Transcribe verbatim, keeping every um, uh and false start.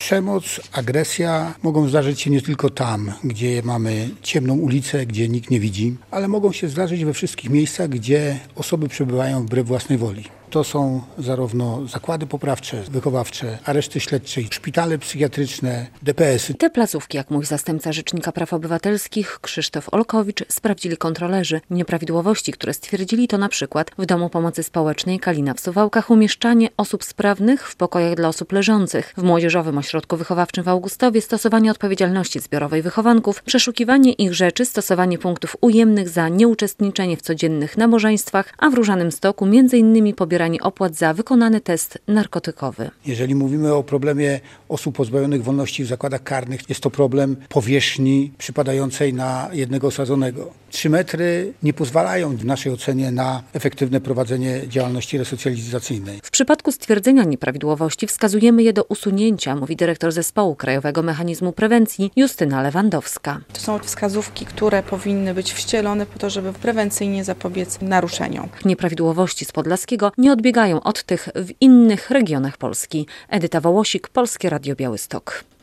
Przemoc, agresja mogą zdarzyć się nie tylko tam, gdzie mamy ciemną ulicę, gdzie nikt nie widzi, ale mogą się zdarzyć we wszystkich miejscach, gdzie osoby przebywają wbrew własnej woli. To są zarówno zakłady poprawcze, wychowawcze, areszty śledcze, szpitale psychiatryczne, D P S y. Te placówki, jak mówi zastępca Rzecznika Praw Obywatelskich Krzysztof Olkowicz, sprawdzili kontrolerzy. Nieprawidłowości, które stwierdzili, to na przykład w Domu Pomocy Społecznej Kalina w Suwałkach umieszczanie osób sprawnych w pokojach dla osób leżących, w Młodzieżowym Ośrodku Wychowawczym w Augustowie stosowanie odpowiedzialności zbiorowej wychowanków, przeszukiwanie ich rzeczy, stosowanie punktów ujemnych za nieuczestniczenie w codziennych nabożeństwach, a w Różanym Stoku między innymi pobieranie opłat za wykonany test narkotykowy. Jeżeli mówimy o problemie osób pozbawionych wolności w zakładach karnych, jest to problem powierzchni przypadającej na jednego osadzonego. Trzy metry nie pozwalają w naszej ocenie na efektywne prowadzenie działalności resocjalizacyjnej. W przypadku stwierdzenia nieprawidłowości wskazujemy je do usunięcia, mówi dyrektor Zespołu Krajowego Mechanizmu Prewencji Justyna Lewandowska. To są wskazówki, które powinny być wcielone po to, żeby prewencyjnie zapobiec naruszeniom. Nieprawidłowości z Podlaskiego nie odbiegają od tych w innych regionach Polski. Edyta Wołosik, Polskie Radio Białystok.